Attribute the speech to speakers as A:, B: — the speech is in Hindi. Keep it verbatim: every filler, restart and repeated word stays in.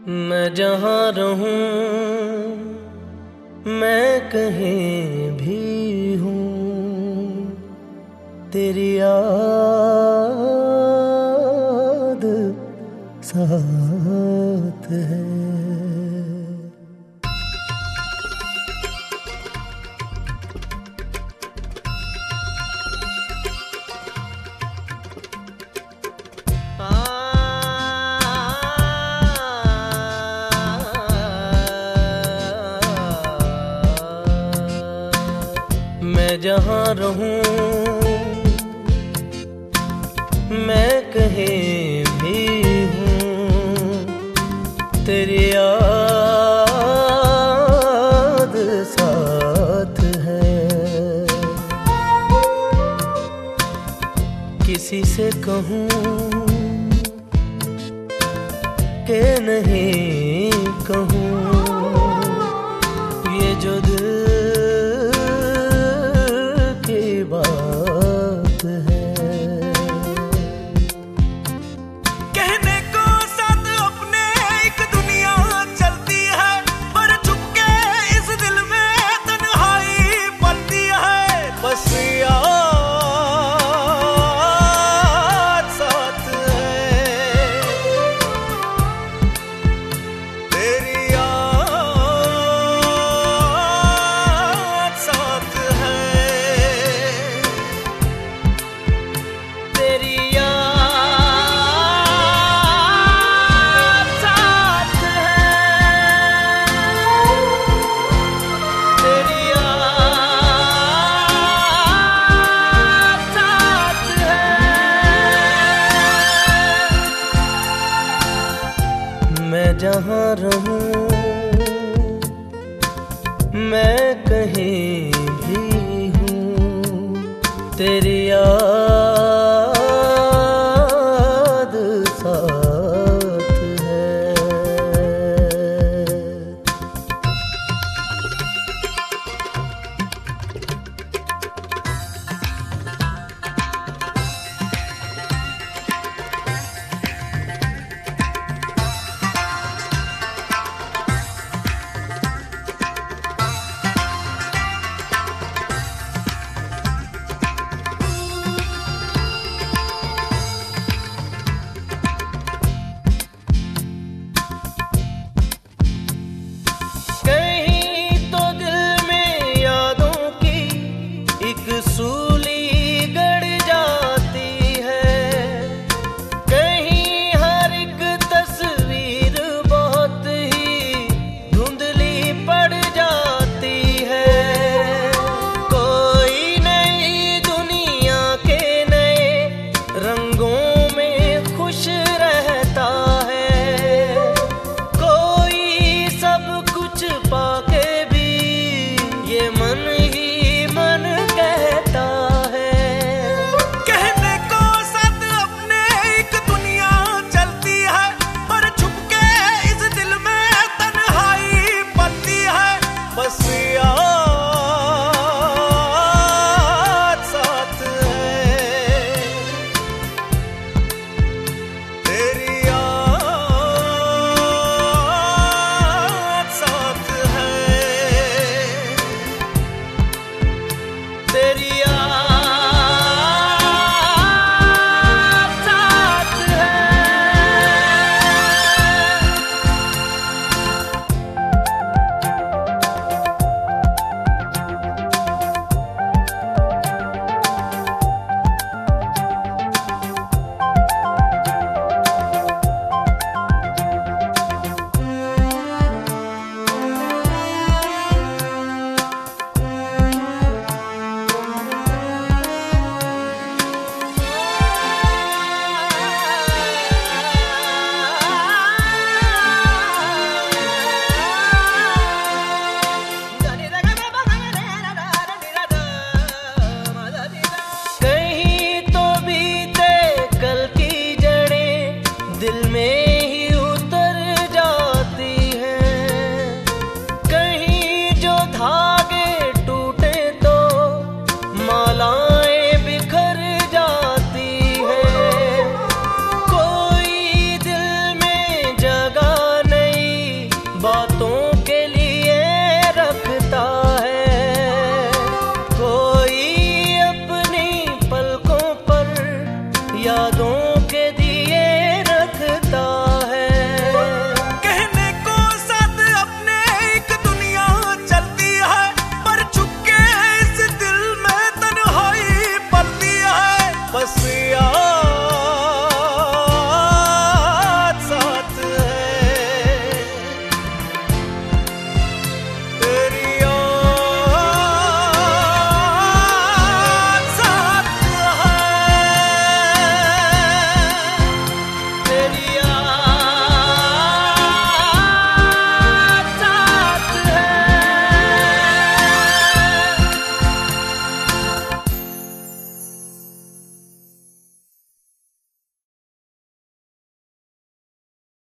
A: मैं जहाँ रहूं मैं कहीं भी हूँ, तेरी याद साथ है। मैं जहाँ रहूं मैं कहीं भी हूँ, तेरी याद साथ है। किसी से कहूँ कि नहीं कहूँ, ये जो दिल बात है।
B: कहने को साथ अपने एक दुनिया चलती है, पर चुपके इस दिल में तन्हाई पलती है। बस याद साथ है, तेरी याद साथ है।
A: मैं जहाँ रहूं मैं कहीं भी हूँ, तेरी याद